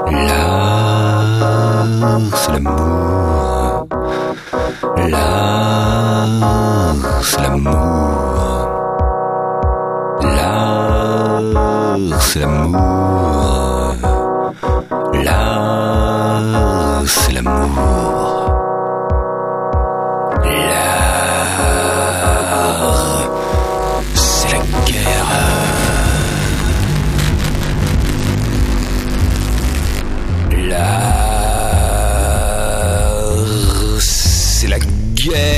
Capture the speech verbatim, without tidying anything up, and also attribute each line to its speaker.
Speaker 1: L'art, c'est l'amour. L'art, c'est l'amour. L'art, c'est l'amour. L'art, c'est l'amour. L'art, c'est la guerre. L'art, c'est la guerre.